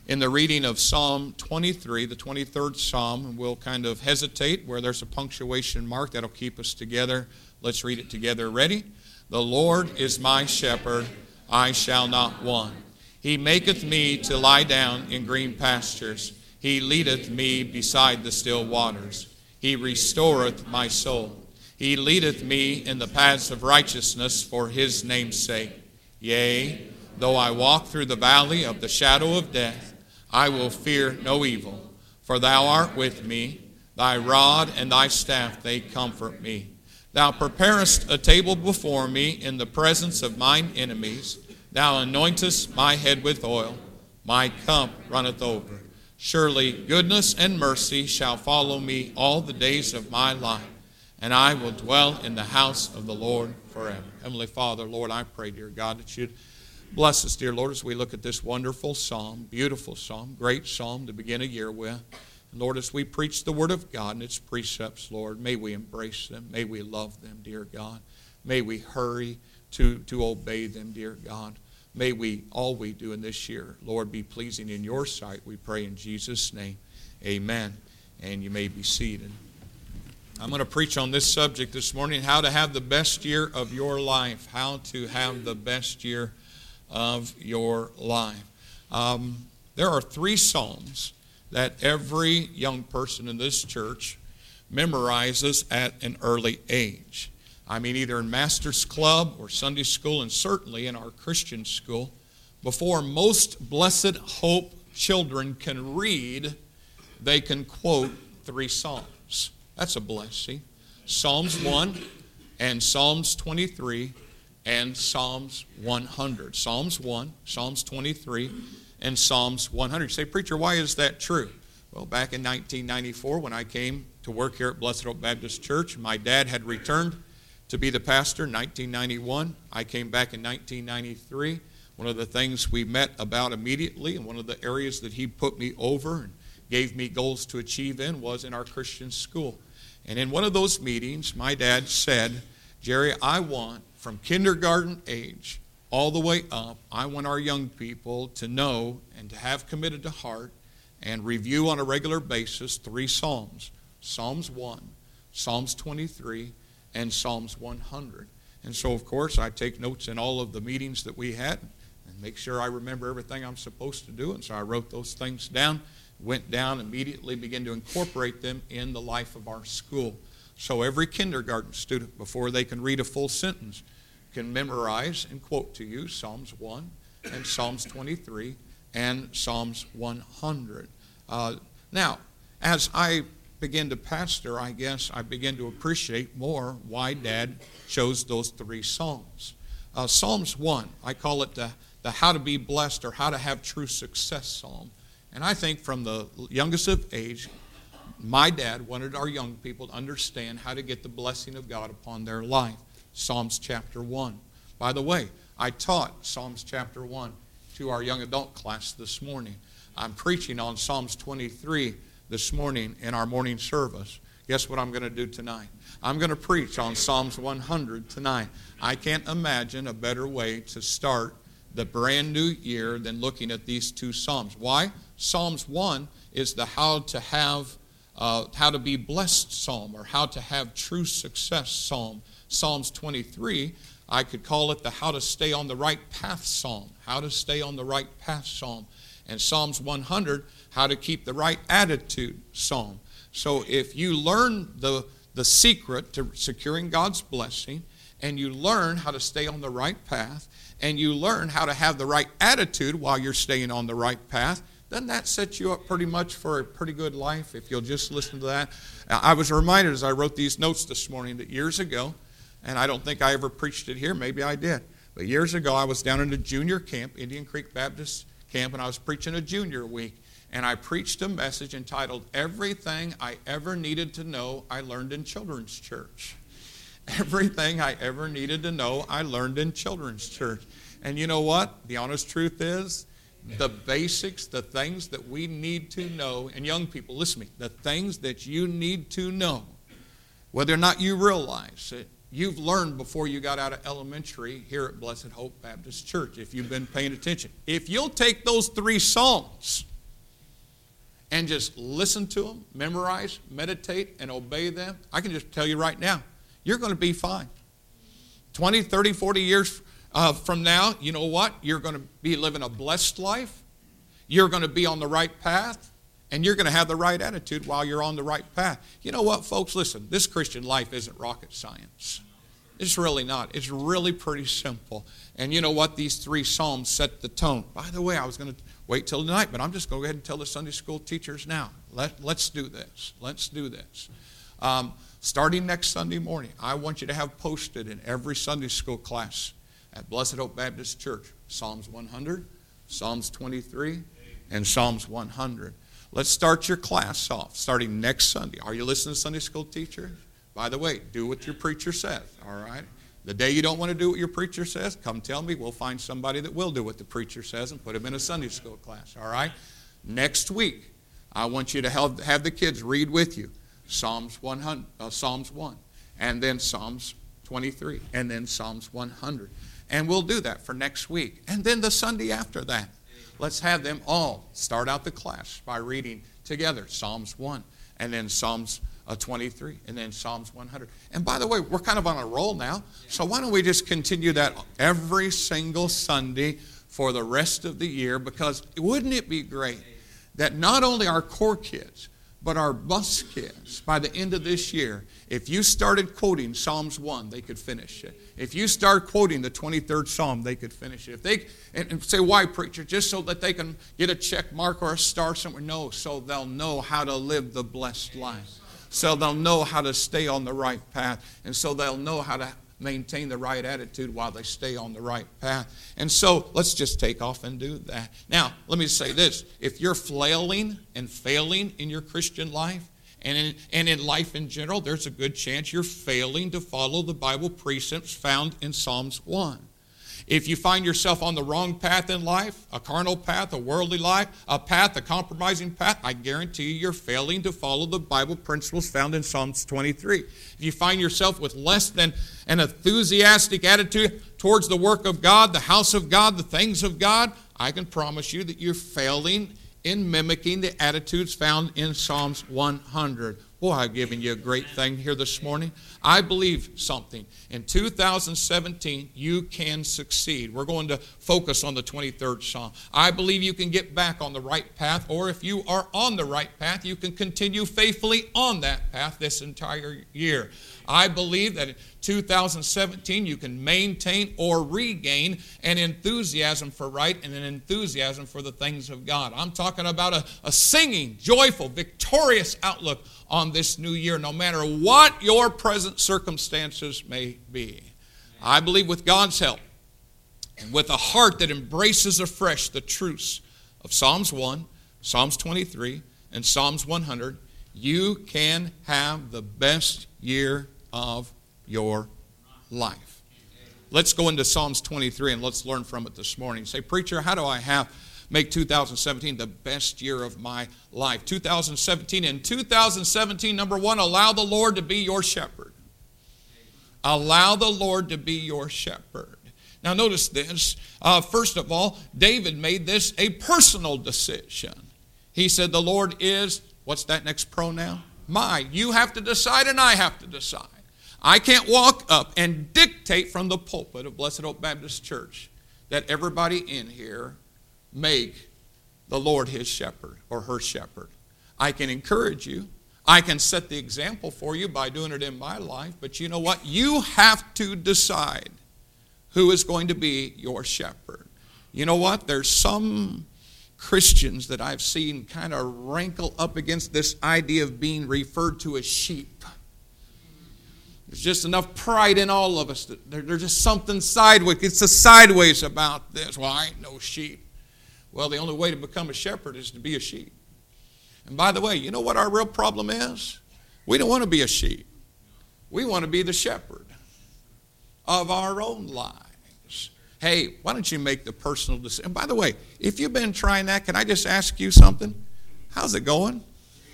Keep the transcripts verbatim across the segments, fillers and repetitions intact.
in the reading of Psalm twenty-three, the twenty-third Psalm, and we'll kind of hesitate where there's a punctuation mark that'll keep us together. Let's read it together. Ready? The Lord is my shepherd, I shall not want. He maketh me to lie down in green pastures. He leadeth me beside the still waters. He restoreth my soul. He leadeth me in the paths of righteousness for his name's sake. Yea, though I walk through the valley of the shadow of death, I will fear no evil, for thou art with me. Thy rod and thy staff, they comfort me. Thou preparest a table before me in the presence of mine enemies. Thou anointest my head with oil. My cup runneth over. Surely goodness and mercy shall follow me all the days of my life, and I will dwell in the house of the Lord forever. Heavenly Father, Lord, I pray, dear God, that you'd bless us, dear Lord, as we look at this wonderful psalm, beautiful psalm, great psalm to begin a year with. And Lord, as we preach the word of God and its precepts, Lord, may we embrace them. May we love them, dear God. May we hurry to, to obey them, dear God. May we, all we do in this year, Lord, be pleasing in your sight. We pray in Jesus' name. Amen. And you may be seated. I'm going to preach on this subject this morning, how to have the best year of your life. How to have the best year of your life. Um, there are three psalms that every young person in this church memorizes at an early age. I mean, either in Master's Club or Sunday school, and certainly in our Christian school. Before most Blessed Hope children can read, they can quote three psalms. That's a blessing. Psalms one and Psalms twenty-three and Psalms one hundred. Psalms one, Psalms twenty-three, and Psalms one hundred. You say, preacher, why is that true? Well, back in nineteen ninety-four, when I came to work here at Blessed Hope Baptist Church, my dad had returned to be the pastor in nineteen ninety-one. I came back in nineteen ninety-three. One of the things we met about immediately, and one of the areas that he put me over and gave me goals to achieve in, was in our Christian school. And in one of those meetings, my dad said, Jerry, I want, from kindergarten age all the way up, I want our young people to know and to have committed to heart and review on a regular basis three Psalms. Psalms one, Psalms twenty-three, and Psalms one hundred. And so, of course, I take notes in all of the meetings that we had and make sure I remember everything I'm supposed to do. And so I wrote those things down, went down, immediately began to incorporate them in the life of our school. So every kindergarten student, before they can read a full sentence, can memorize and quote to you Psalms one and Psalms twenty-three and Psalms one hundred. Uh, now, as I begin to pastor, I guess I begin to appreciate more why Dad chose those three Psalms. Uh, Psalms one, I call it the, the how to be blessed or how to have true success Psalm. And I think from the youngest of age, my dad wanted our young people to understand how to get the blessing of God upon their life. Psalms chapter one. By the way, I taught Psalms chapter one to our young adult class this morning. I'm preaching on Psalms twenty-three this morning in our morning service. Guess what I'm going to do tonight? I'm going to preach on Psalms one hundred tonight. I can't imagine a better way to start the brand new year than looking at these two Psalms. Why? Psalms one is the how to have, uh, how to be blessed Psalm, or how to have true success Psalm. Psalms twenty-three, I could call it the how to stay on the right path Psalm. How to stay on the right path Psalm. And Psalms one hundred, how to keep the right attitude Psalm. So if you learn the, the secret to securing God's blessing, and you learn how to stay on the right path, and you learn how to have the right attitude while you're staying on the right path, doesn't that set you up pretty much for a pretty good life if you'll just listen to that? I was reminded as I wrote these notes this morning that years ago, and I don't think I ever preached it here, maybe I did, but years ago I was down in a junior camp, Indian Creek Baptist Camp, and I was preaching a junior week, and I preached a message entitled, Everything I Ever Needed to Know I Learned in Children's Church. Everything I ever needed to know I learned in Children's Church. And you know what? The honest truth is, the basics, the things that we need to know, and young people, listen to me, the things that you need to know, whether or not you realize it, you've learned before you got out of elementary here at Blessed Hope Baptist Church, if you've been paying attention. If you'll take those three Psalms and just listen to them, memorize, meditate, and obey them, I can just tell you right now, you're going to be fine. twenty, thirty, forty years uh, from now, you know what? You're going to be living a blessed life. You're going to be on the right path. And you're going to have the right attitude while you're on the right path. You know what, folks? Listen, this Christian life isn't rocket science. It's really not. It's really pretty simple. And you know what? These three Psalms set the tone. By the way, I was going to wait till tonight, but I'm just going to go ahead and tell the Sunday school teachers now. Let, let's do this. Let's do this. Um, starting next Sunday morning, I want you to have posted in every Sunday school class at Blessed Hope Baptist Church, Psalms one hundred, Psalms twenty-three, and Psalms one hundred. Let's start your class off starting next Sunday. Are you listening to Sunday school teacher? By the way, do what your preacher says, all right? The day you don't want to do what your preacher says, come tell me. We'll find somebody that will do what the preacher says and put him in a Sunday school class, all right? Next week, I want you to have, have the kids read with you Psalms one hundred, uh, Psalms one, and then Psalms twenty-three, and then Psalms one hundred. And we'll do that for next week. And then the Sunday after that, let's have them all start out the class by reading together Psalms one, and then Psalms uh, twenty-three, and then Psalms one hundred. And by the way, we're kind of on a roll now, so why don't we just continue that every single Sunday for the rest of the year? Because wouldn't it be great that not only our core kids, but our bus kids, by the end of this year, if you started quoting Psalms one, they could finish it. If you start quoting the twenty-third Psalm, they could finish it. If they and, and say, why, preacher? Just so that they can get a check mark or a star somewhere? No, so they'll know how to live the blessed life. So they'll know how to stay on the right path. And so they'll know how to maintain the right attitude while they stay on the right path. And so let's just take off and do that. Now, let me say this. If you're flailing and failing in your Christian life and in, and in life in general, there's a good chance you're failing to follow the Bible precepts found in Psalms one. If you find yourself on the wrong path in life, a carnal path, a worldly life, a path, a compromising path, I guarantee you you're failing to follow the Bible principles found in Psalms twenty-three. If you find yourself with less than an enthusiastic attitude towards the work of God, the house of God, the things of God, I can promise you that you're failing in mimicking the attitudes found in Psalms one hundred. Boy, I've given you a great thing here this morning. I believe something. In two thousand seventeen, you can succeed. We're going to focus on the twenty-third Psalm. I believe you can get back on the right path, or if you are on the right path, you can continue faithfully on that path this entire year. I believe that in two thousand seventeen, you can maintain or regain an enthusiasm for right and an enthusiasm for the things of God. I'm talking about a, a singing, joyful, victorious outlook on this new year, no matter what your present circumstances may be. I believe with God's help and with a heart that embraces afresh the truths of Psalms one, Psalms twenty-three, and Psalms one hundred, you can have the best year of your life. Let's go into Psalms twenty-three and let's learn from it this morning. Say, preacher, how do I have make two thousand seventeen the best year of my life? two thousand seventeen. In two thousand seventeen, number one, allow the Lord to be your shepherd. Allow the Lord to be your shepherd. Now notice this. Uh, first of all, David made this a personal decision. He said the Lord is, what's that next pronoun? My. You have to decide and I have to decide. I can't walk up and dictate from the pulpit of Blessed Hope Baptist Church that everybody in here make the Lord his shepherd or her shepherd. I can encourage you. I can set the example for you by doing it in my life. But you know what? You have to decide who is going to be your shepherd. You know what? There's some Christians that I've seen kind of rankle up against this idea of being referred to as sheep. There's just enough pride in all of us that there's just something sideways. It's a sideways about this. Well, I ain't no sheep. Well, the only way to become a shepherd is to be a sheep. And by the way, you know what our real problem is? We don't want to be a sheep. We want to be the shepherd of our own lives. Hey, why don't you make the personal decision? And by the way, if you've been trying that, can I just ask you something? How's it going?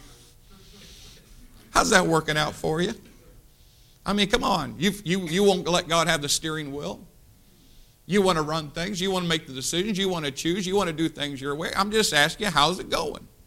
How's that working out for you? I mean, come on. You, you, you won't let God have the steering wheel. You want to run things. You want to make the decisions. You want to choose. You want to do things your way. I'm just asking you, how's it going?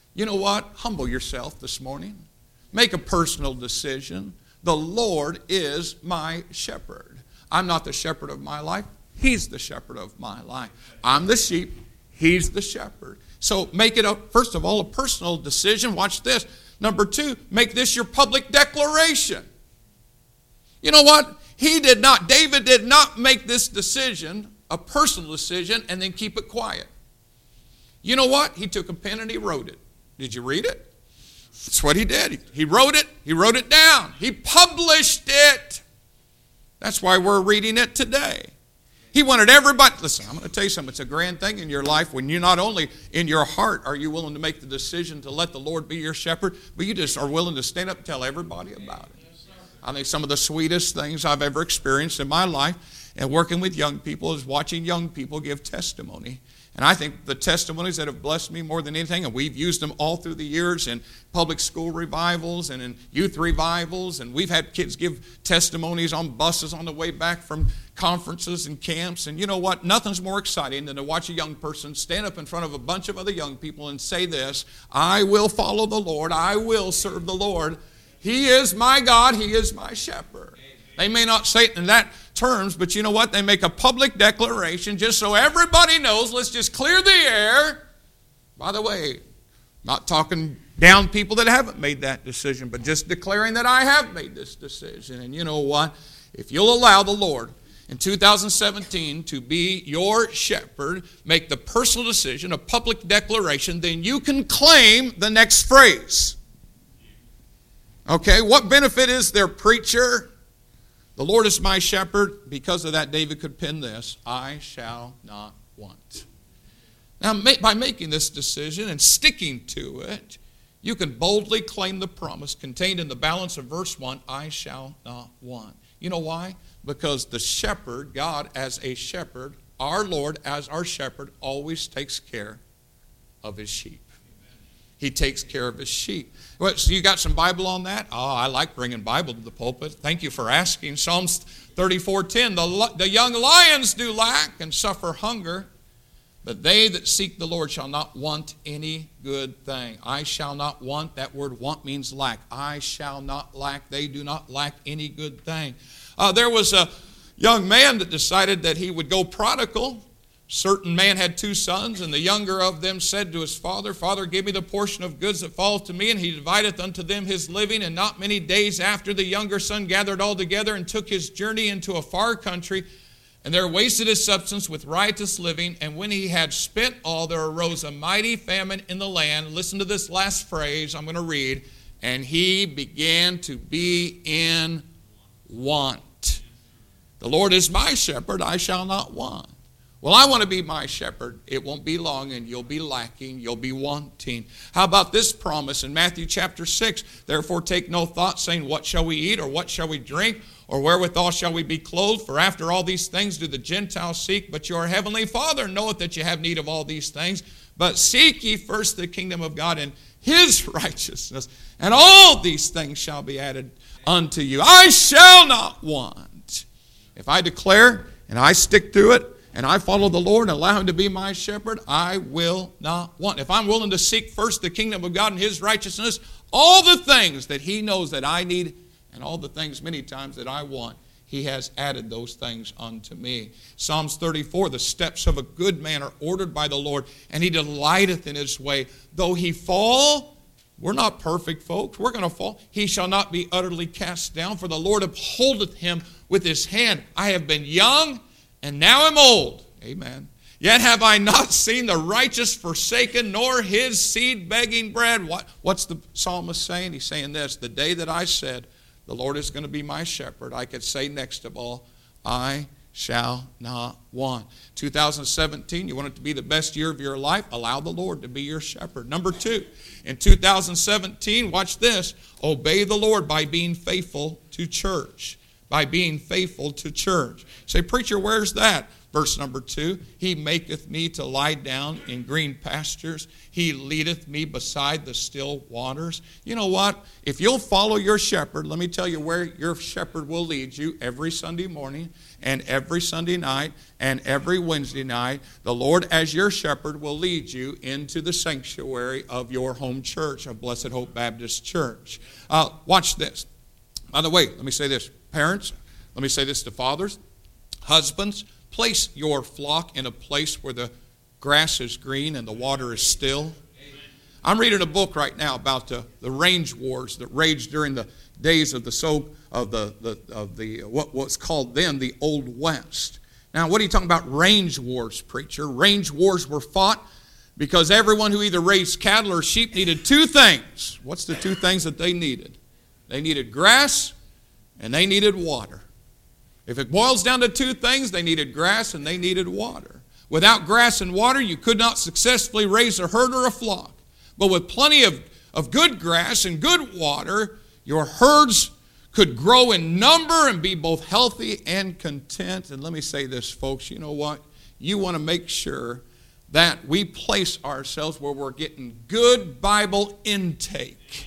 You know what? Humble yourself this morning. Make a personal decision. The Lord is my shepherd. I'm not the shepherd of my life. He's the shepherd of my life. I'm the sheep. He's the shepherd. So make it, a, first of all, a personal decision. Watch this. Number two, make this your public declaration. You know what? He did not, David did not make this decision, a personal decision, and then keep it quiet. You know what? He took a pen and he wrote it. Did you read it? That's what he did. He wrote it. He wrote it down. He published it. That's why we're reading it today. He wanted everybody, listen, I'm going to tell you something. It's a grand thing in your life when you not only in your heart are you willing to make the decision to let the Lord be your shepherd, but you just are willing to stand up and tell everybody about it. I think some of the sweetest things I've ever experienced in my life and working with young people is watching young people give testimony. And I think the testimonies that have blessed me more than anything, and we've used them all through the years in public school revivals and in youth revivals, and we've had kids give testimonies on buses on the way back from conferences and camps. And you know what? Nothing's more exciting than to watch a young person stand up in front of a bunch of other young people and say this, I will follow the Lord, I will serve the Lord. He is my God, He is my shepherd. They may not say it in that terms, but you know what? They make a public declaration just so everybody knows. Let's just clear the air. By the way, not talking down people that haven't made that decision, but just declaring that I have made this decision. And you know what? If you'll allow the Lord in two thousand seventeen to be your shepherd, make the personal decision, a public declaration, then you can claim the next phrase. Okay, what benefit is there, preacher? The Lord is my shepherd. Because of that, David could pen this, I shall not want. Now, by making this decision and sticking to it, you can boldly claim the promise contained in the balance of verse one, I shall not want. You know why? Because the shepherd, God as a shepherd, our Lord as our shepherd, always takes care of His sheep. He takes care of His sheep. Well, so you got some Bible on that? Oh, I like bringing Bible to the pulpit. Thank you for asking. Psalms thirty-four ten, the, the young lions do lack and suffer hunger, but they that seek the Lord shall not want any good thing. I shall not want. That word want means lack. I shall not lack. They do not lack any good thing. Uh, there was a young man that decided that he would go prodigal. Certain man had two sons, and the younger of them said to his father, Father, give me the portion of goods that falleth to me. And he divideth unto them his living. And not many days after, the younger son gathered all together and took his journey into a far country, and there wasted his substance with riotous living. And when he had spent all, there arose a mighty famine in the land. Listen to this last phrase I'm going to read. And he began to be in want. The Lord is my shepherd, I shall not want. Well, I want to be my shepherd. It won't be long, and you'll be lacking. You'll be wanting. How about this promise in Matthew chapter six? Therefore take no thought, saying, what shall we eat, or what shall we drink, or wherewithal shall we be clothed? For after all these things do the Gentiles seek. But your heavenly Father knoweth that you have need of all these things. But seek ye first the kingdom of God and His righteousness, and all these things shall be added unto you. I shall not want. If I declare and I stick to it, and I follow the Lord and allow Him to be my shepherd, I will not want. If I'm willing to seek first the kingdom of God and His righteousness, all the things that He knows that I need and all the things many times that I want, He has added those things unto me. Psalms thirty-four, the steps of a good man are ordered by the Lord, and He delighteth in His way. Though he fall, we're not perfect, folks. We're going to fall. He shall not be utterly cast down, for the Lord upholdeth him with His hand. I have been young, and now I'm old. Amen. Yet have I not seen the righteous forsaken, nor his seed begging bread. What, what's the psalmist saying? He's saying this. The day that I said, the Lord is going to be my shepherd, I could say next of all, I shall not want. two thousand seventeen, you want it to be the best year of your life? Allow the Lord to be your shepherd. Number two, in two thousand seventeen, watch this. Obey the Lord by being faithful to church. by being faithful to church. Say, preacher, where's that? Verse number two, he maketh me to lie down in green pastures. He leadeth me beside the still waters. You know what? If you'll follow your shepherd, let me tell you where your shepherd will lead you every Sunday morning and every Sunday night and every Wednesday night. The Lord, as your shepherd, will lead you into the sanctuary of your home church, of Blessed Hope Baptist Church. Uh, watch this. By the way, let me say this. Parents, let me say this to fathers. Husbands, place your flock in a place where the grass is green and the water is still. I'm reading a book right now about the, the range wars that raged during the days of the so of the, the of the what was called then the Old West. Now, what are you talking about range wars, preacher? Range wars were fought because everyone who either raised cattle or sheep needed two things. What's the two things that they needed? They needed grass and they needed water. If it boils down to two things, they needed grass and they needed water. Without grass and water, you could not successfully raise a herd or a flock. But with plenty of, of good grass and good water, your herds could grow in number and be both healthy and content. And let me say this, folks, you know what? You want to make sure that we place ourselves where we're getting good Bible intake.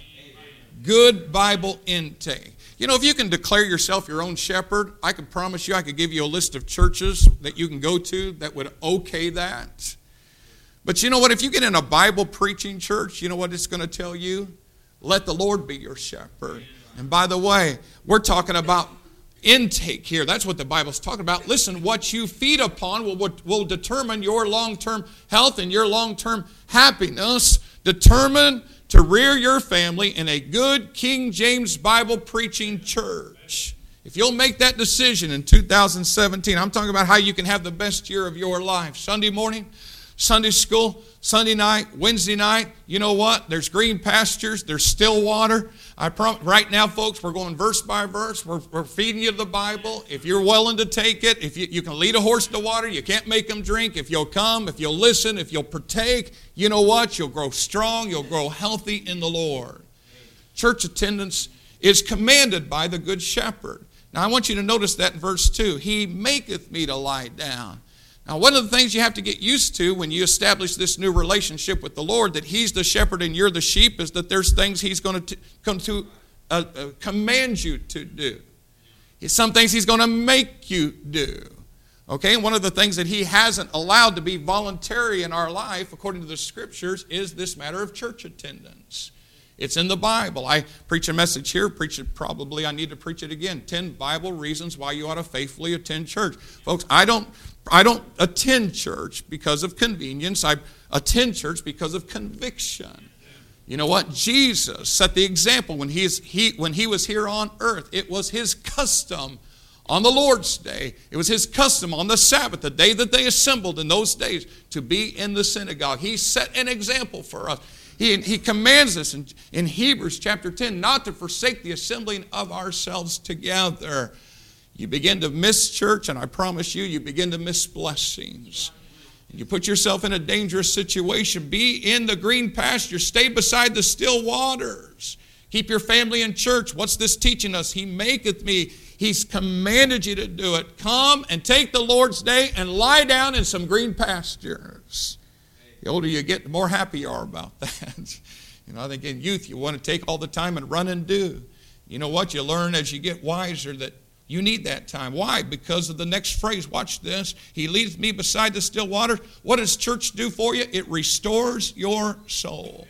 Good Bible intake. You know, if you can declare yourself your own shepherd, I can promise you I could give you a list of churches that you can go to that would okay that. But you know what? If you get in a Bible preaching church, you know what it's going to tell you? Let the Lord be your shepherd. And by the way, we're talking about intake here. That's what the Bible's talking about. Listen, what you feed upon will, will determine your long-term health and your long-term happiness. Determine to rear your family in a good King James Bible preaching church. If you'll make that decision in two thousand seventeen, I'm talking about how you can have the best year of your life. Sunday morning, Sunday school, Sunday night, Wednesday night, you know what? There's green pastures, there's still water. I prom- right now, folks, we're going verse by verse. We're, we're feeding you the Bible. If you're willing to take it, if you, you can lead a horse to water, you can't make them drink. If you'll come, if you'll listen, if you'll partake, you know what? You'll grow strong, you'll grow healthy in the Lord. Church attendance is commanded by the Good Shepherd. Now, I want you to notice that in verse two. He maketh me to lie down. Now, one of the things you have to get used to when you establish this new relationship with the Lord, that He's the shepherd and you're the sheep, is that there's things He's going to come to uh, uh, command you to do. Some things He's going to make you do. Okay, and one of the things that He hasn't allowed to be voluntary in our life, according to the Scriptures, is this matter of church attendance. It's in the Bible. I preach a message here, preach it probably, I need to preach it again. Ten Bible reasons why you ought to faithfully attend church. Folks, I don't I don't attend church because of convenience. I attend church because of conviction. You know what? Jesus set the example when, he's, he, when he was here on earth. It was His custom on the Lord's Day. It was His custom on the Sabbath, the day that they assembled in those days, to be in the synagogue. He set an example for us. He, he commands us in, in Hebrews chapter ten not to forsake the assembling of ourselves together. You begin to miss church, and I promise you, you begin to miss blessings. And you put yourself in a dangerous situation. Be in the green pasture. Stay beside the still waters. Keep your family in church. What's this teaching us? He maketh me. He's commanded you to do it. Come and take the Lord's day and lie down in some green pastures. The older you get, the more happy you are about that. You know, I think in youth you want to take all the time and run and do. You know what? You learn as you get wiser that you need that time. Why? Because of the next phrase. Watch this. He leads me beside the still waters. What does church do for you? It restores your soul.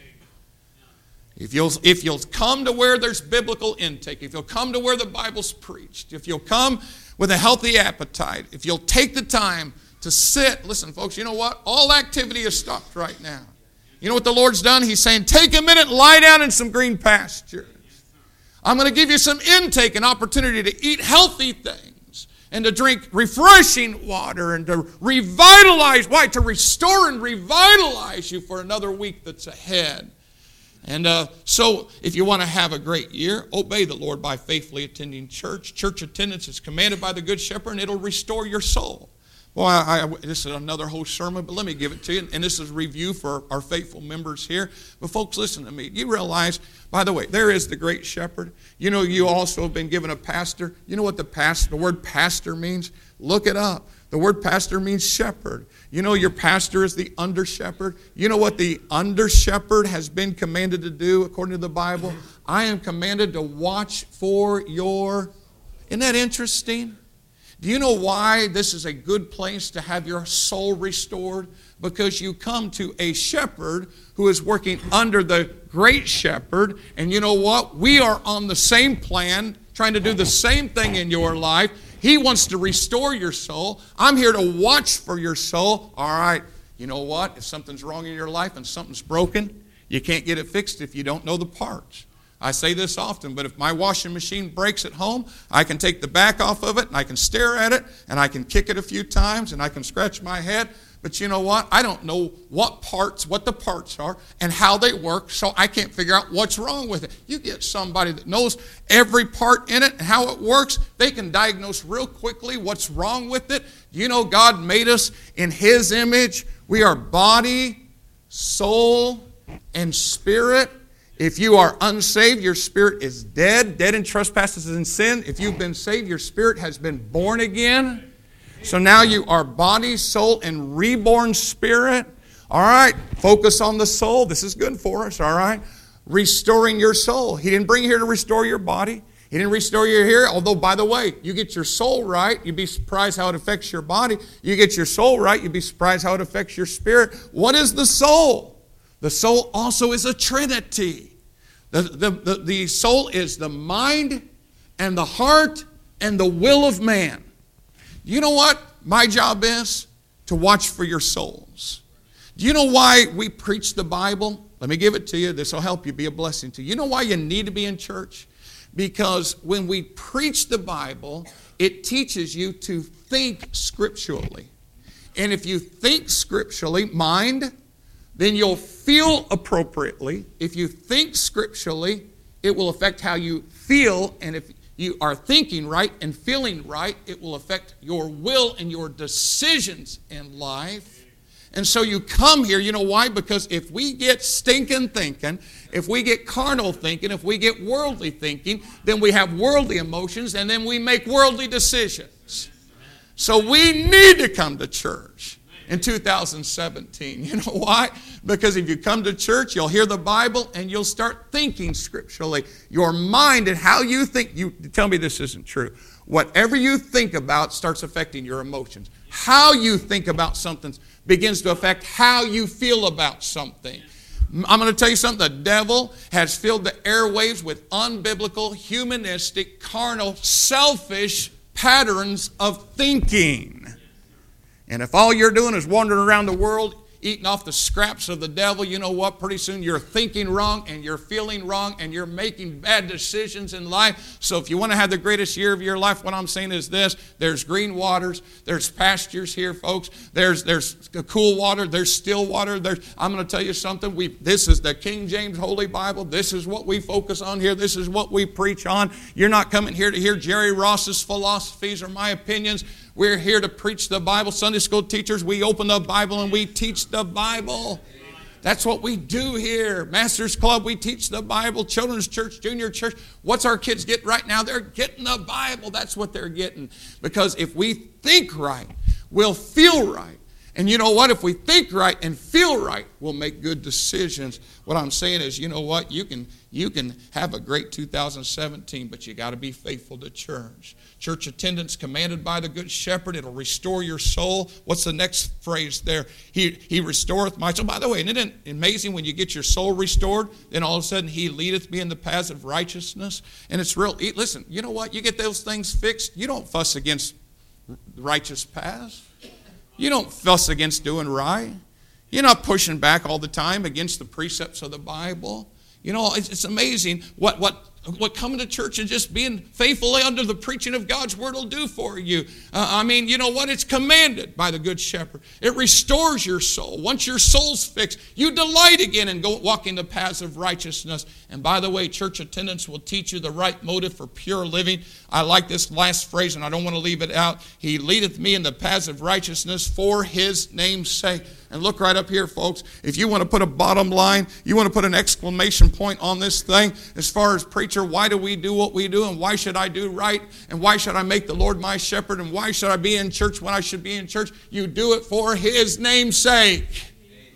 If you'll, if you'll come to where there's biblical intake, if you'll come to where the Bible's preached, if you'll come with a healthy appetite, if you'll take the time to sit. Listen, folks, you know what? All activity is stopped right now. You know what the Lord's done? He's saying, take a minute and lie down in some green pastures. I'm going to give you some intake and opportunity to eat healthy things and to drink refreshing water and to revitalize. Why? To restore and revitalize you for another week that's ahead. And uh, so if you want to have a great year, obey the Lord by faithfully attending church. Church attendance is commanded by the Good Shepherd, and it'll restore your soul. Well, I, I, this is another whole sermon, but let me give it to you. And this is a review for our faithful members here. But folks, listen to me. You realize, by the way, there is the great shepherd. You know, you also have been given a pastor. You know what the pastor, the word pastor means? Look it up. The word pastor means shepherd. You know your pastor is the under shepherd. You know what the under shepherd has been commanded to do according to the Bible? I am commanded to watch for your... Isn't that interesting? Do you know why this is a good place to have your soul restored? Because you come to a shepherd who is working under the great shepherd. And you know what? We are on the same plan, trying to do the same thing in your life. He wants to restore your soul. I'm here to watch for your soul. All right, you know what? If something's wrong in your life and something's broken, you can't get it fixed if you don't know the parts. I say this often, but if my washing machine breaks at home, I can take the back off of it, and I can stare at it, and I can kick it a few times, and I can scratch my head. But you know what? I don't know what parts, what the parts are, and how they work, so I can't figure out what's wrong with it. You get somebody that knows every part in it and how it works, they can diagnose real quickly what's wrong with it. You know God made us in His image. We are body, soul, and spirit. If you are unsaved, your spirit is dead, dead in trespasses and sin. If you've been saved, your spirit has been born again. So now you are body, soul, and reborn spirit. All right, focus on the soul. This is good for us, all right? Restoring your soul. He didn't bring you here to restore your body. He didn't restore you here. Although, by the way, you get your soul right, you'd be surprised how it affects your body. You get your soul right, you'd be surprised how it affects your spirit. What is the soul? The soul also is a trinity. The, the, the, the soul is the mind and the heart and the will of man. You know what my job is? To watch for your souls. Do you know why we preach the Bible? Let me give it to you. This will help you, be a blessing to you. You know why you need to be in church? Because when we preach the Bible, it teaches you to think scripturally. And if you think scripturally, mind, then you'll feel appropriately. If you think scripturally, it will affect how you feel. And if you are thinking right and feeling right, it will affect your will and your decisions in life. And so you come here, you know why? Because if we get stinking thinking, if we get carnal thinking, if we get worldly thinking, then we have worldly emotions and then we make worldly decisions. So we need to come to church in two thousand seventeen. You know why? Because if you come to church, you'll hear the Bible and you'll start thinking scripturally. Your mind and how you think, you tell me this isn't true. Whatever you think about starts affecting your emotions. How you think about something begins to affect how you feel about something. I'm going to tell you something. The devil has filled the airwaves with unbiblical, humanistic, carnal, selfish patterns of thinking. And if all you're doing is wandering around the world, eating off the scraps of the devil, you know what? Pretty soon you're thinking wrong and you're feeling wrong and you're making bad decisions in life. So if you want to have the greatest year of your life, what I'm saying is this. There's green waters. There's pastures here, folks. There's there's cool water. There's still water. There's, I'm going to tell you something. We This is the King James Holy Bible. This is what we focus on here. This is what we preach on. You're not coming here to hear Jerry Ross's philosophies or my opinions. We're here to preach the Bible. Sunday school teachers, we open the Bible and we teach the Bible. That's what we do here. Masters Club, we teach the Bible. Children's Church, Junior Church. What's our kids get right now? They're getting the Bible. That's what they're getting. Because if we think right, we'll feel right. And you know what? If we think right and feel right, we'll make good decisions. What I'm saying is, you know what? You can, you can have a great two thousand seventeen, but you got to be faithful to church. Church attendance commanded by the Good Shepherd. It'll restore your soul. What's the next phrase there? He, he restoreth my soul. By the way, isn't it amazing when you get your soul restored, then all of a sudden He leadeth me in the paths of righteousness? And it's real. Listen, you know what? You get those things fixed, you don't fuss against righteous paths. You don't fuss against doing right. You're not pushing back all the time against the precepts of the Bible. You know, it's, it's amazing what, what what coming to church and just being faithfully under the preaching of God's word will do for you. Uh, I mean, you know what? It's commanded by the Good Shepherd. It restores your soul. Once your soul's fixed, you delight again in go, walking the paths of righteousness. And by the way, church attendance will teach you the right motive for pure living. I like this last phrase, and I don't want to leave it out. He leadeth me in the paths of righteousness for his name's sake. And look right up here, folks. If you want to put a bottom line, you want to put an exclamation point on this thing, as far as preacher, why do we do what we do, and why should I do right, and why should I make the Lord my shepherd, and why should I be in church when I should be in church? You do it for his name's sake.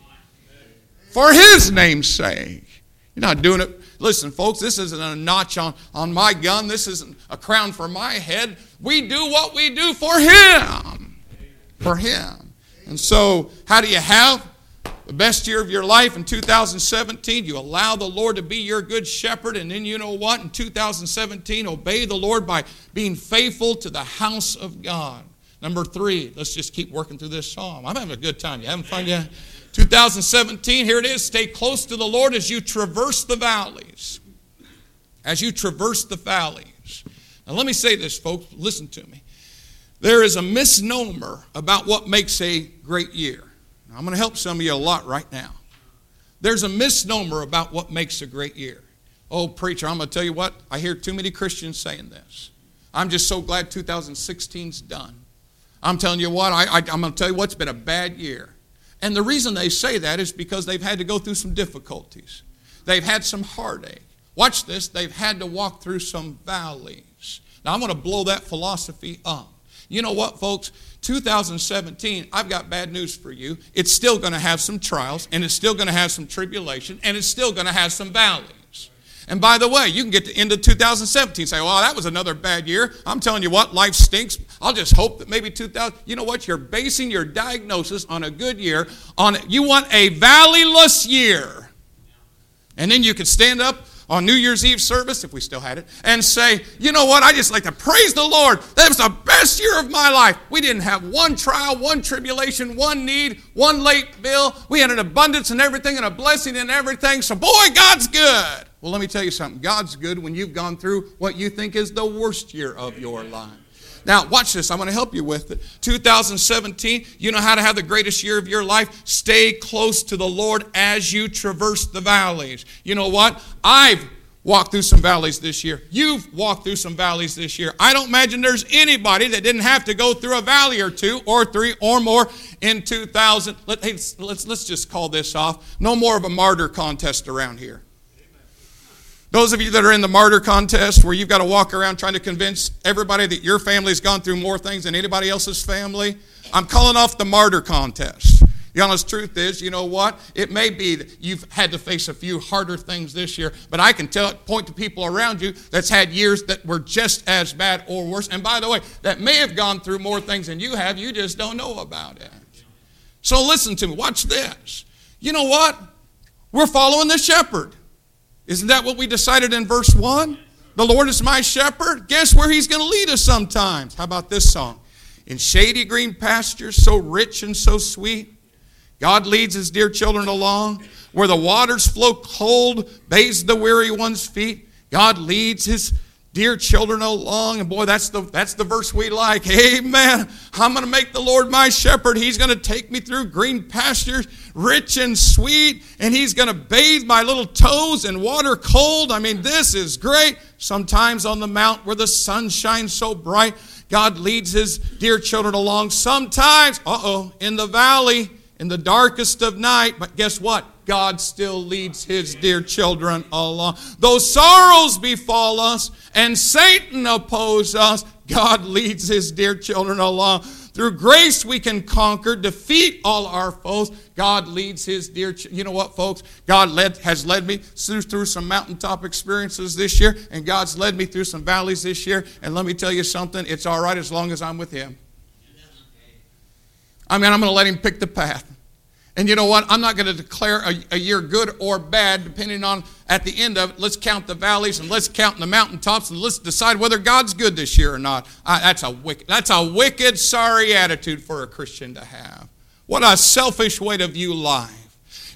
For his name's sake. You're not doing it. Listen, folks, this isn't a notch on, on my gun. This isn't a crown for my head. We do what we do for him. For him. And so, how do you have the best year of your life in two thousand seventeen? You allow the Lord to be your good shepherd, and then you know what? In two thousand seventeen, obey the Lord by being faithful to the house of God. Number three, let's just keep working through this psalm. I'm having a good time. You having fun yet? two thousand seventeen, here it is. Stay close to the Lord as you traverse the valleys. As you traverse the valleys. Now let me say this, folks. Listen to me. There is a misnomer about what makes a great year. Now, I'm going to help some of you a lot right now. There's a misnomer about what makes a great year. Oh, preacher, I'm going to tell you what. I hear too many Christians saying this. I'm just so glad two thousand sixteen's done. I'm telling you what, I, I, I'm going to tell you what's been a bad year. And the reason they say that is because they've had to go through some difficulties. They've had some heartache. Watch this. They've had to walk through some valleys. Now, I'm going to blow that philosophy up. You know what, folks? two thousand seventeen, I've got bad news for you. It's still going to have some trials, and it's still going to have some tribulation, and it's still going to have some valleys. And by the way, you can get to the end of two thousand seventeen and say, well, that was another bad year. I'm telling you what, life stinks. I'll just hope that maybe two thousand, you know what? You're basing your diagnosis on a good year. On you want a valleyless year. And then you can stand up on New Year's Eve service, if we still had it, and say, you know what, I just like to praise the Lord. That was the best year of my life. We didn't have one trial, one tribulation, one need, one late bill. We had an abundance in everything and a blessing in everything. So, boy, God's good. Well, let me tell you something. God's good when you've gone through what you think is the worst year of your life. Now, watch this. I'm going to help you with it. two thousand seventeen, you know how to have the greatest year of your life? Stay close to the Lord as you traverse the valleys. You know what? I've walked through some valleys this year. You've walked through some valleys this year. I don't imagine there's anybody that didn't have to go through a valley or two or three or more in two thousand. Let, hey, let's, let's just call this off. No more of a martyr contest around here. Those of you that are in the martyr contest where you've got to walk around trying to convince everybody that your family's gone through more things than anybody else's family, I'm calling off the martyr contest. The honest truth is, you know what? It may be that you've had to face a few harder things this year, but I can tell, point to people around you that's had years that were just as bad or worse. And by the way, that may have gone through more things than you have. You just don't know about it. So listen to me. Watch this. You know what? We're following the shepherd. Isn't that what we decided in verse one? The Lord is my shepherd. Guess where he's going to lead us sometimes? How about this song? In shady green pastures, so rich and so sweet, God leads his dear children along. Where the waters flow cold, bathes the weary one's feet, God leads his dear children along. And boy, that's the, that's the verse we like. Amen. I'm going to make the Lord my shepherd. He's going to take me through green pastures, rich and sweet, and he's going to bathe my little toes in water cold. I mean, this is great. Sometimes on the mount where the sun shines so bright, God leads his dear children along. Sometimes, uh-oh, in the valley, in the darkest of night, but guess what? God still leads his dear children along. Though sorrows befall us and Satan oppose us, God leads his dear children along. Through grace we can conquer, defeat all our foes. God leads his dear children. You know what, folks? God led, has led me through, through some mountaintop experiences this year, and God's led me through some valleys this year. And let me tell you something, it's all right as long as I'm with him. I mean, I'm going to let him pick the path. And you know what? I'm not going to declare a, a year good or bad, depending on, at the end of it, let's count the valleys and let's count the mountaintops and let's decide whether God's good this year or not. I, that's a wicked, that's a wicked, sorry attitude for a Christian to have. What a selfish way to view life.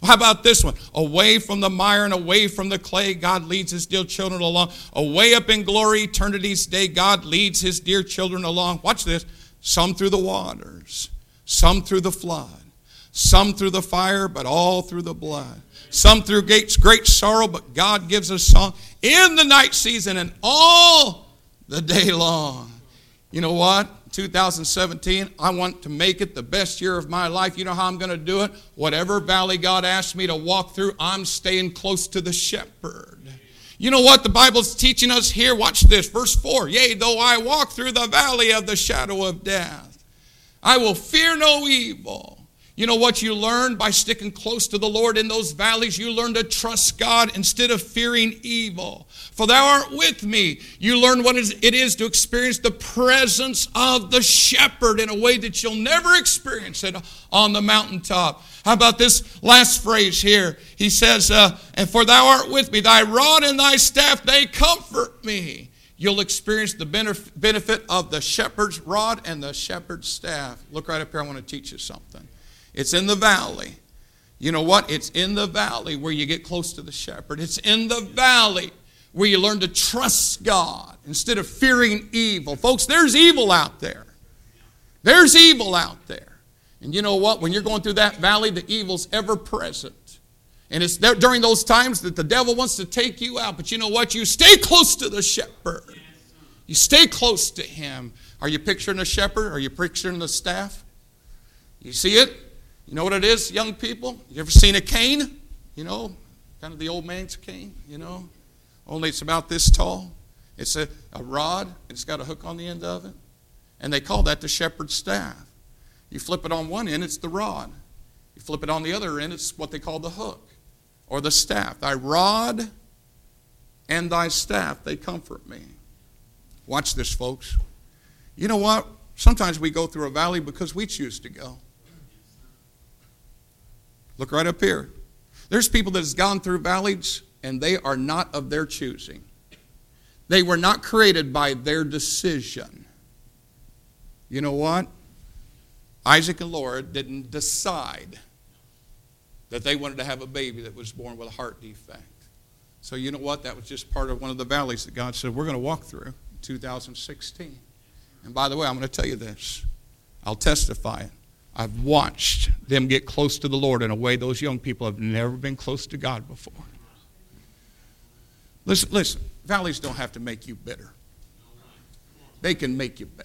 How about this one? Away from the mire and away from the clay, God leads his dear children along. Away up in glory, eternity's day, God leads his dear children along. Watch this. Some through the waters, some through the flood, some through the fire, but all through the blood. Some through gates, great sorrow, but God gives us song in the night season and all the day long. You know what? two thousand seventeen, I want to make it the best year of my life. You know how I'm going to do it? Whatever valley God asks me to walk through, I'm staying close to the shepherd. You know what the Bible's teaching us here? Watch this, verse four. Yea, though I walk through the valley of the shadow of death, I will fear no evil. You know what you learn by sticking close to the Lord in those valleys? You learn to trust God instead of fearing evil. For thou art with me. You learn what it is to experience the presence of the shepherd in a way that you'll never experience it on the mountaintop. How about this last phrase here? He says, uh, and for thou art with me, thy rod and thy staff, they comfort me. You'll experience the benefit of the shepherd's rod and the shepherd's staff. Look right up here, I want to teach you something. It's in the valley. You know what? It's in the valley where you get close to the shepherd. It's in the valley where you learn to trust God instead of fearing evil. Folks, there's evil out there. There's evil out there. And you know what? When you're going through that valley, the evil's ever present. And it's there during those times that the devil wants to take you out. But you know what? You stay close to the shepherd. You stay close to him. Are you picturing a shepherd? Are you picturing the staff? You see it? You know what it is, young people? You ever seen a cane? You know, kind of the old man's cane, you know? Only it's about this tall. It's a, a rod, and it's got a hook on the end of it. And they call that the shepherd's staff. You flip it on one end, it's the rod. You flip it on the other end, it's what they call the hook or the staff. Thy rod and thy staff, they comfort me. Watch this, folks. You know what? Sometimes we go through a valley because we choose to go. Look right up here. There's people that has gone through valleys and they are not of their choosing. They were not created by their decision. You know what? Isaac and Laura didn't decide that they wanted to have a baby that was born with a heart defect. So you know what? That was just part of one of the valleys that God said we're going to walk through in two thousand sixteen. And by the way, I'm going to tell you this. I'll testify it. I've watched them get close to the Lord in a way those young people have never been close to God before. Listen, listen, valleys don't have to make you bitter. They can make you better.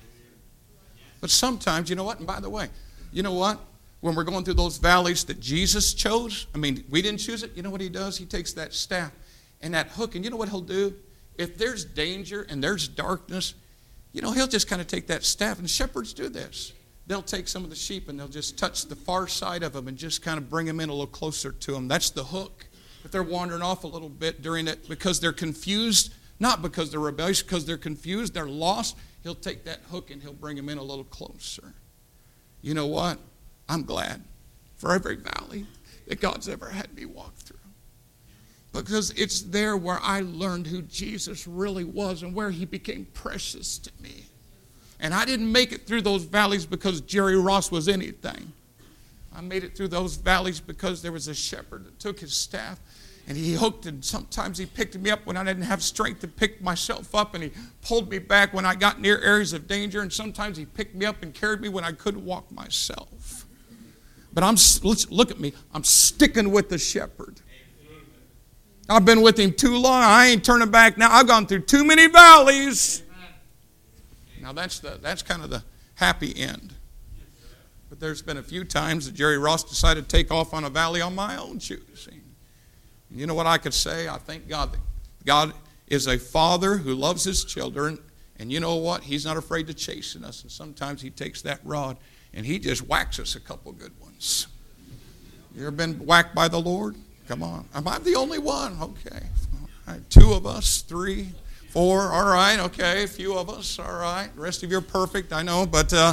But sometimes, you know what? And by the way, you know what? When we're going through those valleys that Jesus chose, I mean, we didn't choose it. You know what he does? He takes that staff and that hook, and you know what he'll do? If there's danger and there's darkness, you know, he'll just kind of take that staff, and shepherds do this. They'll take some of the sheep and they'll just touch the far side of them and just kind of bring them in a little closer to them. That's the hook. If they're wandering off a little bit during it because they're confused, not because they're rebellious, because they're confused, they're lost, he'll take that hook and he'll bring them in a little closer. You know what? I'm glad for every valley that God's ever had me walk through. Because it's there where I learned who Jesus really was and where he became precious to me. And I didn't make it through those valleys because Jerry Ross was anything. I made it through those valleys because there was a shepherd that took his staff and he hooked, and sometimes he picked me up when I didn't have strength to pick myself up, and he pulled me back when I got near areas of danger, and sometimes he picked me up and carried me when I couldn't walk myself. But I'm look at me, I'm sticking with the shepherd. I've been with him too long. I ain't turning back now. I've gone through too many valleys. Now that's the that's kind of the happy end. But there's been a few times that Jerry Ross decided to take off on a valley on my own choosing. You know what I could say? I thank God that God is a father who loves his children. And you know what? He's not afraid to chasten us. And sometimes he takes that rod and he just whacks us a couple good ones. You ever been whacked by the Lord? Come on. Am I the only one? Okay. All right. Two of us, three, four. All right. Okay. A few of us. All right. The rest of you are perfect, I know. But uh,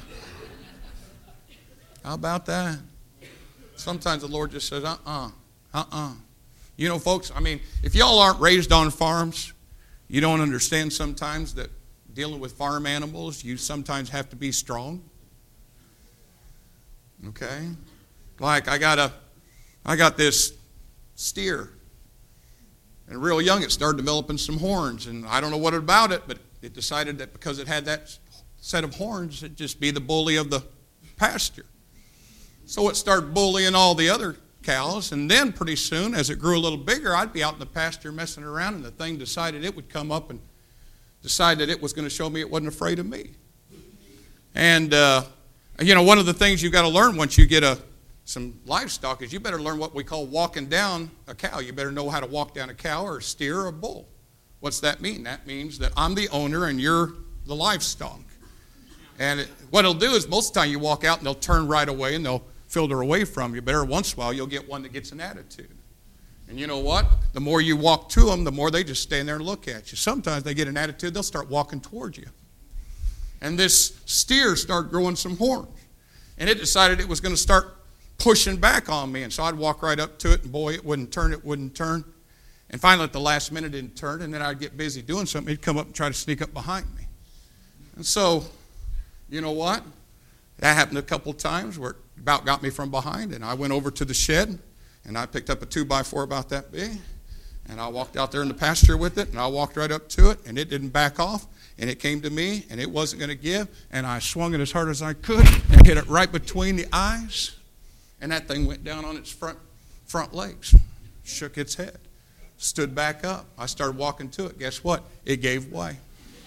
how about that? Sometimes the Lord just says, uh-uh, uh-uh. You know, folks, I mean, if y'all aren't raised on farms, you don't understand sometimes that dealing with farm animals, you sometimes have to be strong. Okay? Like I got a I got this steer. And real young, it started developing some horns. And I don't know what about it, but it decided that because it had that set of horns, it'd just be the bully of the pasture. So it started bullying all the other cows. And then pretty soon, as it grew a little bigger, I'd be out in the pasture messing around, and the thing decided it would come up and decide that it was going to show me it wasn't afraid of me. And, uh, you know, one of the things you've got to learn once you get a some livestock is you better learn what we call walking down a cow. You better know how to walk down a cow or a steer or a bull. What's that mean? That means that I'm the owner and you're the livestock. And it, what it'll do is most of the time you walk out and they'll turn right away and they'll filter away from you. But every once in a while you'll get one that gets an attitude. And you know what? The more you walk to them, the more they just stand there and look at you. Sometimes they get an attitude, they'll start walking towards you. And this steer started growing some horns. And it decided it was going to start pushing back on me. And so I'd walk right up to it, and boy, it wouldn't turn, it wouldn't turn. And finally, at the last minute, it didn't turn, and then I'd get busy doing something. He'd come up and try to sneak up behind me. And so, you know what? That happened a couple times where it about got me from behind, and I went over to the shed, and I picked up a two by four about that big, and I walked out there in the pasture with it, and I walked right up to it, and it didn't back off, and it came to me, and it wasn't going to give, and I swung it as hard as I could and hit it right between the eyes. And that thing went down on its front front legs, shook its head, stood back up. I started walking to it. Guess what? It gave way.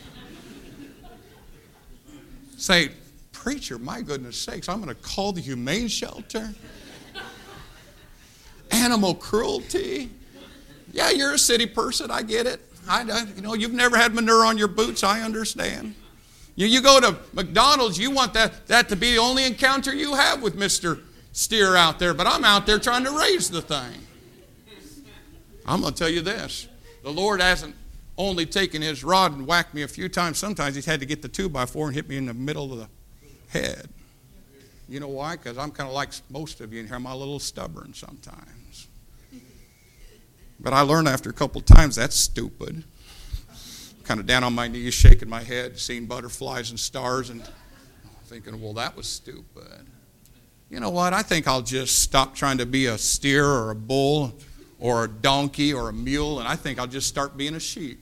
Say, preacher, my goodness sakes, I'm going to call the humane shelter? Animal cruelty? Yeah, you're a city person. I get it. I, you know, you've never had manure on your boots. I understand. You, you go to McDonald's, you want that, that to be the only encounter you have with Mister Steer out there, but I'm out there trying to raise the thing. I'm going to tell you this. The Lord hasn't only taken his rod and whacked me a few times. Sometimes he's had to get the two by four and hit me in the middle of the head. You know why? Because I'm kind of like most of you in here. I'm a little stubborn sometimes. But I learned after a couple of times that's stupid. Kind of down on my knees, shaking my head, seeing butterflies and stars, and thinking, well, that was stupid. You know what? I think I'll just stop trying to be a steer or a bull or a donkey or a mule, and I think I'll just start being a sheep.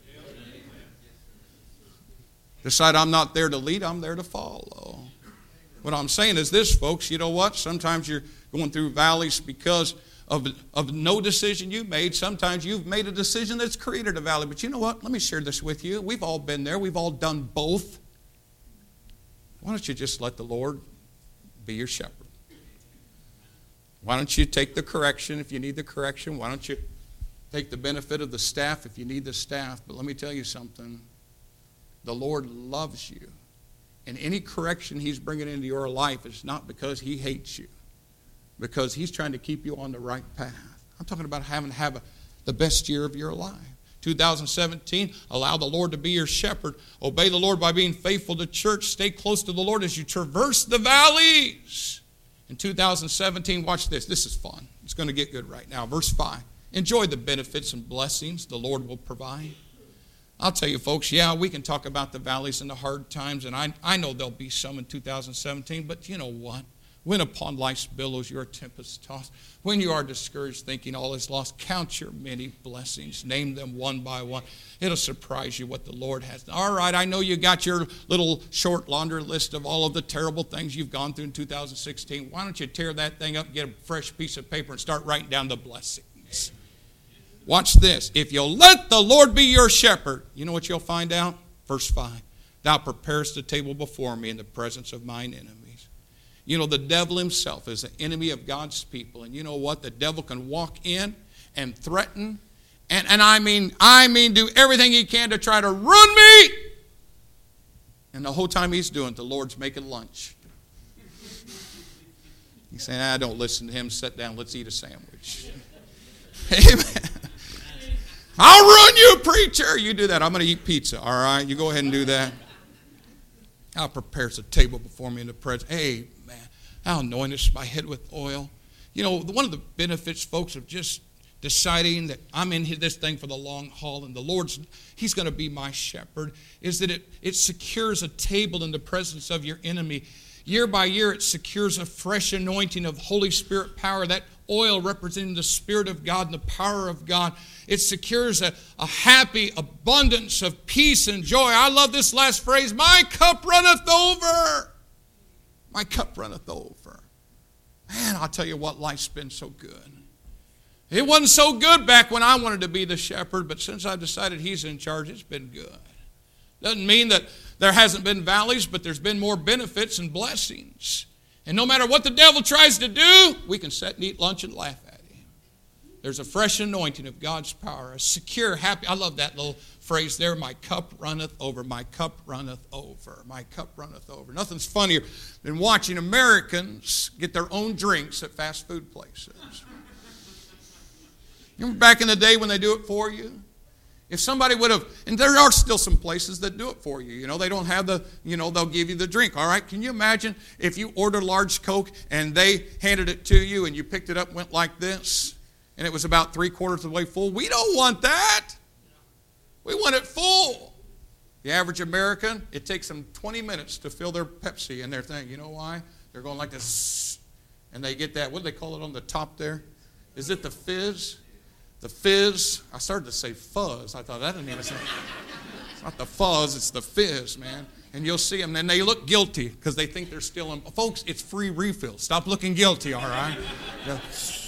Decide I'm not there to lead, I'm there to follow. What I'm saying is this, folks, you know what? Sometimes you're going through valleys because of, of no decision you made. Sometimes you've made a decision that's created a valley. But you know what? Let me share this with you. We've all been there. We've all done both. Why don't you just let the Lord be your shepherd? Why don't you take the correction if you need the correction? Why don't you take the benefit of the staff if you need the staff? But let me tell you something. The Lord loves you. And any correction he's bringing into your life is not because he hates you. Because he's trying to keep you on the right path. I'm talking about having to have a, the best year of your life. two thousand seventeen, allow the Lord to be your shepherd. Obey the Lord by being faithful to church. Stay close to the Lord as you traverse the valleys. In two thousand seventeen, watch this. This is fun. It's going to get good right now. Verse five. Enjoy the benefits and blessings the Lord will provide. I'll tell you, folks, yeah, we can talk about the valleys and the hard times, and I, I know there'll be some in two thousand seventeen, but you know what? When upon life's billows you are tempest tossed, when you are discouraged thinking all is lost, count your many blessings. Name them one by one. It'll surprise you what the Lord has done. All right, I know you got your little short laundry list of all of the terrible things you've gone through in two thousand sixteen. Why don't you tear that thing up, get a fresh piece of paper, and start writing down the blessings. Watch this. If you'll let the Lord be your shepherd, you know what you'll find out? Verse five. Thou preparest the table before me in the presence of mine enemies. You know, the devil himself is the enemy of God's people. And you know what? The devil can walk in and threaten. And, and I mean, I mean, do everything he can to try to ruin me. And the whole time he's doing it, the Lord's making lunch. He's saying, ah, don't listen to him. Sit down. Let's eat a sandwich. Amen. I'll ruin you, preacher. You do that. I'm going to eat pizza. All right? You go ahead and do that. Thou prepares a table before me in the presence. Hey, man, I'll anoint my head with oil. You know, one of the benefits, folks, of just deciding that I'm in this thing for the long haul and the Lord's, he's going to be my shepherd, is that it, it secures a table in the presence of your enemy. Year by year, it secures a fresh anointing of Holy Spirit power. That oil representing the Spirit of God and the power of God. It secures a, a happy abundance of peace and joy. I love this last phrase, my cup runneth over. My cup runneth over. Man, I'll tell you what, life's been so good. It wasn't so good back when I wanted to be the shepherd, but since I've decided he's in charge, it's been good. Doesn't mean that there hasn't been valleys, but there's been more benefits and blessings. And no matter what the devil tries to do, we can sit and eat lunch and laugh at him. There's a fresh anointing of God's power, a secure, happy, I love that little phrase there, my cup runneth over, my cup runneth over, my cup runneth over. Nothing's funnier than watching Americans get their own drinks at fast food places. You remember back in the day when they do it for you? If somebody would have, and there are still some places that do it for you. You know, they don't have the, you know, they'll give you the drink. All right, can you imagine if you ordered a large Coke and they handed it to you and you picked it up and went like this, and it was about three quarters of the way full? We don't want that. We want it full. The average American, it takes them twenty minutes to fill their Pepsi in their thing. You know why? They're going like this, and they get that, what do they call it on the top there? Is it the fizz? The fizz, I started to say fuzz. I thought that didn't even sound. It's not the fuzz, it's the fizz, man. And you'll see them, and they look guilty because they think they're still in. Folks, it's free refill. Stop looking guilty, all right? Yeah.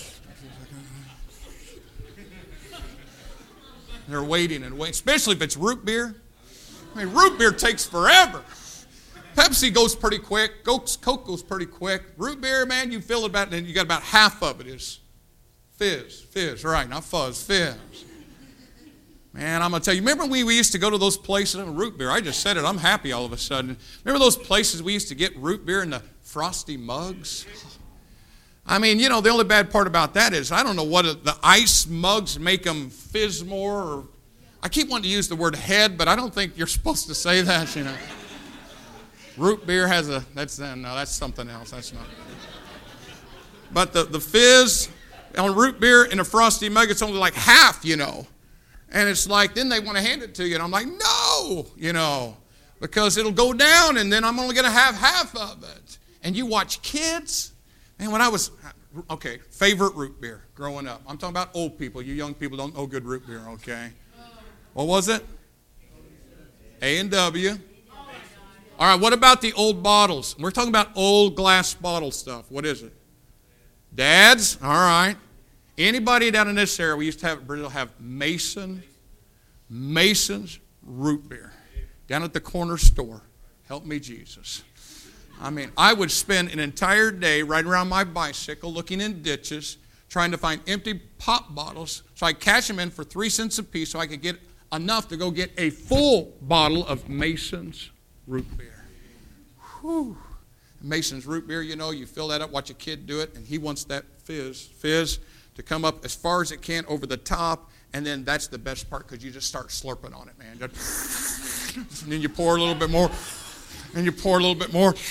They're waiting and waiting, especially if it's root beer. I mean, root beer takes forever. Pepsi goes pretty quick. Coke goes pretty quick. Root beer, man, you fill it about, and you got about half of it is fizz, fizz, right, not fuzz, fizz. Man, I'm going to tell you, remember we, we used to go to those places, root beer, I just said it, I'm happy all of a sudden. Remember those places we used to get root beer in the frosty mugs? I mean, you know, the only bad part about that is, I don't know what, it, the ice mugs make them fizz more, or, I keep wanting to use the word head, but I don't think you're supposed to say that, you know. Root beer has a, that's, no, that's something else, that's not. But the, the fizz on root beer in a frosty mug, it's only like half, you know. And it's like, then they want to hand it to you. And I'm like, no, you know, because it'll go down and then I'm only going to have half of it. And you watch kids. And when I was, okay, favorite root beer growing up. I'm talking about old people. You young people don't know good root beer, okay? What was it? A and W. All right, what about the old bottles? We're talking about old glass bottle stuff. What is it? Dads, all right. Anybody down in this area, we used to have, Brazil have Mason, Mason's root beer down at the corner store. Help me, Jesus. I mean, I would spend an entire day riding around my bicycle looking in ditches, trying to find empty pop bottles so I catch them in for three cents a piece so I could get enough to go get a full bottle of Mason's root beer. Whew. Mason's root beer, you know, you fill that up, watch a kid do it, and he wants that fizz, fizz to come up as far as it can over the top, and then that's the best part because you just start slurping on it, man. Just, and then you pour a little bit more, and you pour a little bit more.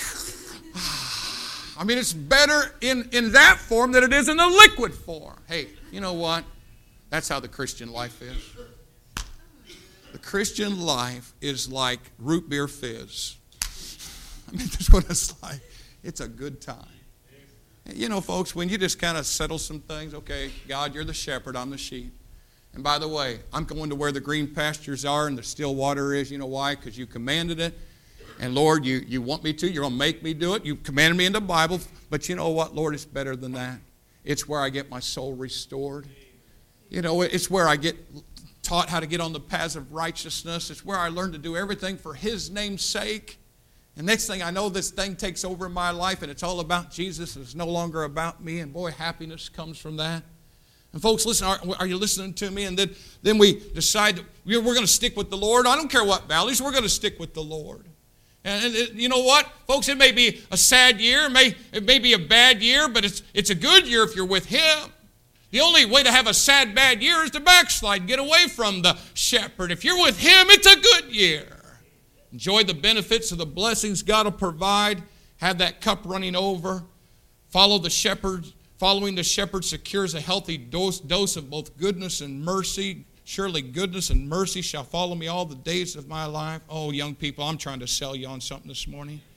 I mean, it's better in, in that form than it is in the liquid form. Hey, you know what? That's how the Christian life is. The Christian life is like root beer fizz. I mean, that's what it's like. It's a good time. You know, folks, when you just kind of settle some things, okay, God, you're the shepherd, I'm the sheep. And by the way, I'm going to where the green pastures are and the still water is. You know why? Because you commanded it. And Lord, you, you want me to. You're going to make me do it. You commanded me in the Bible. But you know what, Lord, it's better than that. It's where I get my soul restored. You know, it's where I get taught how to get on the paths of righteousness. It's where I learn to do everything for His name's sake. And next thing I know, this thing takes over in my life, and it's all about Jesus, and it's no longer about me. And boy, happiness comes from that. And folks, listen, are, are you listening to me? And then, then we decide that we're, we're going to stick with the Lord. I don't care what valleys, we're going to stick with the Lord. And, and it, you know what, folks, it may be a sad year, it may, it may be a bad year, but it's, it's a good year if you're with Him. The only way to have a sad, bad year is to backslide, get away from the shepherd. If you're with Him, it's a good year. Enjoy the benefits of the blessings God will provide. Have that cup running over. Follow the shepherd. Following the shepherd secures a healthy dose, dose of both goodness and mercy. Surely goodness and mercy shall follow me all the days of my life. Oh, young people, I'm trying to sell you on something this morning.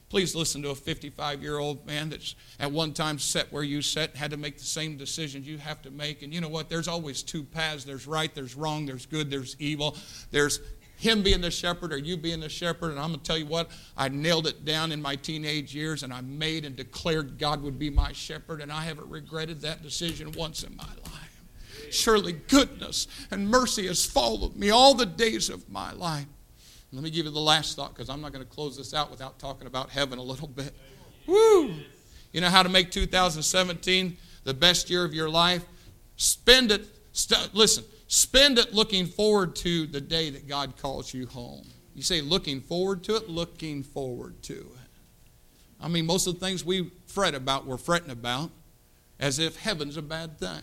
Please listen to a fifty-five-year-old man that's at one time sat where you sat, had to make the same decisions you have to make. And you know what? There's always two paths. There's right, there's wrong, there's good, there's evil. There's him being the shepherd or you being the shepherd. And I'm going to tell you what, I nailed it down in my teenage years, and I made and declared God would be my shepherd, and I haven't regretted that decision once in my life. Surely goodness and mercy has followed me all the days of my life. Let me give you the last thought, because I'm not going to close this out without talking about heaven a little bit. Woo! You know how to make two thousand seventeen the best year of your life? Spend it, st- listen, spend it looking forward to the day that God calls you home. You say looking forward to it? Looking forward to it. I mean, most of the things we fret about, we're fretting about as if heaven's a bad thing.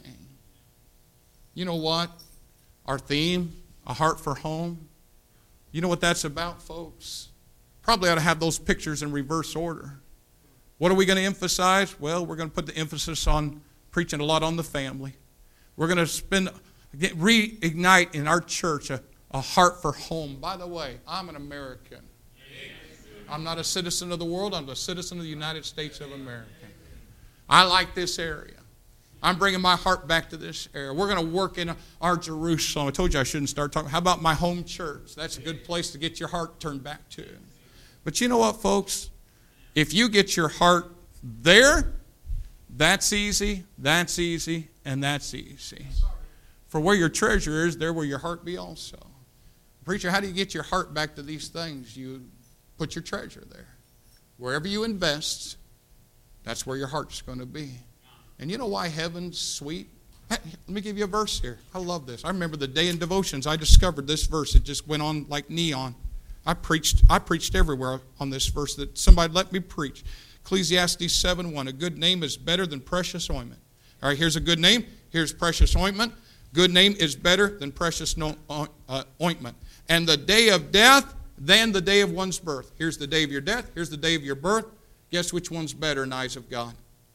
You know what? Our theme, A Heart for Home, you know what that's about, folks? Probably ought to have those pictures in reverse order. What are we going to emphasize? Well, we're going to put the emphasis on preaching a lot on the family. We're going to spend, get, reignite in our church a, a heart for home. By the way, I'm an American. I'm not a citizen of the world. I'm a citizen of the United States of America. I like this area. I'm bringing my heart back to this area. We're going to work in our Jerusalem. I told you I shouldn't start talking. How about my home church? That's a good place to get your heart turned back to. But you know what, folks? If you get your heart there, that's easy, that's easy, and that's easy. For where your treasure is, there will your heart be also. Preacher, how do you get your heart back to these things? You put your treasure there. Wherever you invest, that's where your heart's going to be. And you know why heaven's sweet? Let me give you a verse here. I love this. I remember the day in devotions I discovered this verse. It just went on like neon. I preached I preached everywhere on this verse that somebody let me preach. Ecclesiastes seven one. A good name is better than precious ointment. All right, here's a good name. Here's precious ointment. Good name is better than precious no, uh, ointment. And the day of death than the day of one's birth. Here's the day of your death. Here's the day of your birth. Guess which one's better in the eyes of God?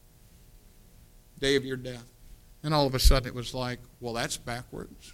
Day of your death. And all of a sudden it was like, well, that's backwards.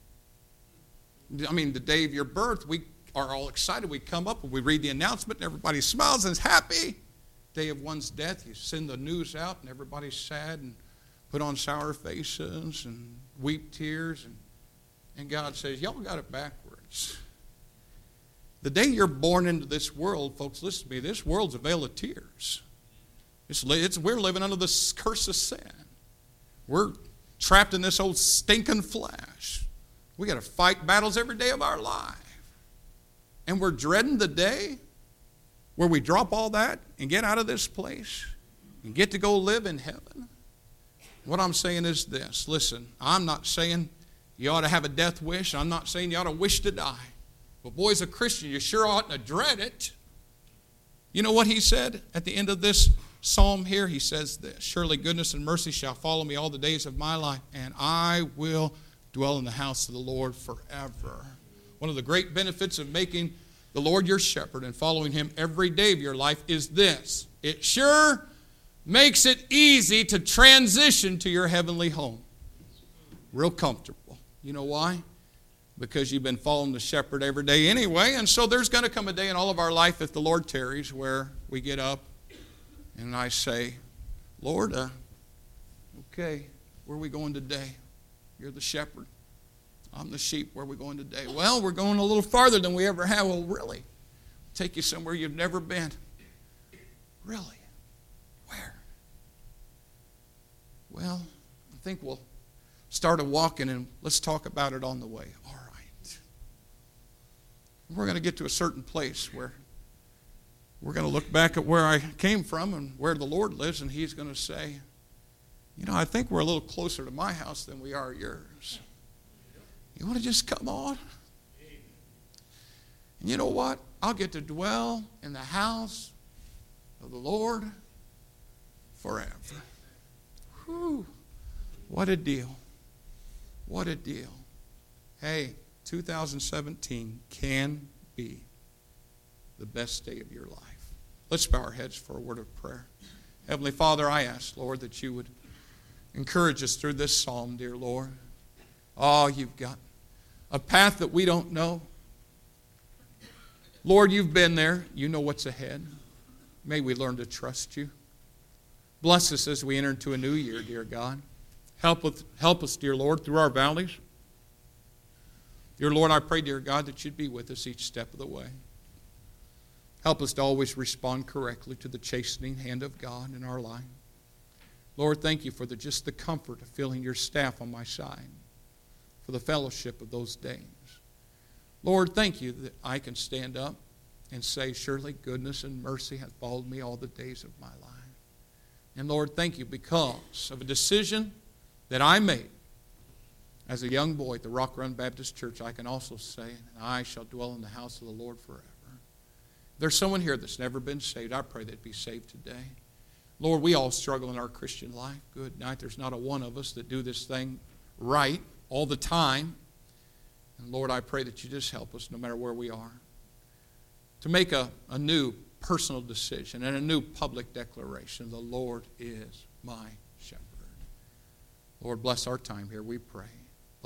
I mean, the day of your birth, we are all excited. We come up and we read the announcement and everybody smiles and is happy. Day of one's death, you send the news out and everybody's sad and put on sour faces and weep tears. And, and God says, y'all got it backwards. The day you're born into this world, folks, listen to me, this world's a vale of tears. It's, it's, we're living under the curse of sin. We're trapped in this old stinking flesh. We got to fight battles every day of our life. And we're dreading the day where we drop all that and get out of this place and get to go live in heaven. What I'm saying is this. Listen, I'm not saying you ought to have a death wish. I'm not saying you ought to wish to die. But boy, as a Christian, you sure oughtn't to dread it. You know what he said at the end of this psalm here? He says this, surely goodness and mercy shall follow me all the days of my life, and I will dwell in the house of the Lord forever. One of the great benefits of making the Lord your shepherd and following him every day of your life is this. It sure makes it easy to transition to your heavenly home. Real comfortable. You know why? Because you've been following the shepherd every day anyway, and so there's going to come a day in all of our life, if the Lord tarries, where we get up and I say, Lord, uh, okay, where are we going today? You're the shepherd. I'm the sheep. Where are we going today? Well, we're going a little farther than we ever have. Well, really? Take you somewhere you've never been. Really? Where? Well, I think we'll start a walking and let's talk about it on the way. All right. We're going to get to a certain place where we're going to look back at where I came from and where the Lord lives, and he's going to say, you know, I think we're a little closer to my house than we are yours. You want to just come on? And you know what? I'll get to dwell in the house of the Lord forever. Whew. What a deal. What a deal. Hey, two thousand seventeen can be the best day of your life. Let's bow our heads for a word of prayer. Heavenly Father, I ask, Lord, that you would encourage us through this psalm, dear Lord. Oh, you've got a path that we don't know. Lord, you've been there. You know what's ahead. May we learn to trust you. Bless us as we enter into a new year, dear God. Help us, help us, dear Lord, through our valleys. Dear Lord, I pray, dear God, that you'd be with us each step of the way. Help us to always respond correctly to the chastening hand of God in our life. Lord, thank you for the, just the comfort of feeling your staff on my side, for the fellowship of those days. Lord, thank you that I can stand up and say, surely goodness and mercy have followed me all the days of my life. And Lord, thank you because of a decision that I made as a young boy at the Rock Run Baptist Church. I can also say, and I shall dwell in the house of the Lord forever. If there's someone here that's never been saved, I pray they'd be saved today. Lord, we all struggle in our Christian life. Good night. There's not a one of us that do this thing right all the time. And Lord, I pray that you just help us no matter where we are to make a, a new personal decision and a new public declaration. The Lord is my shepherd. Lord, bless our time here, we pray.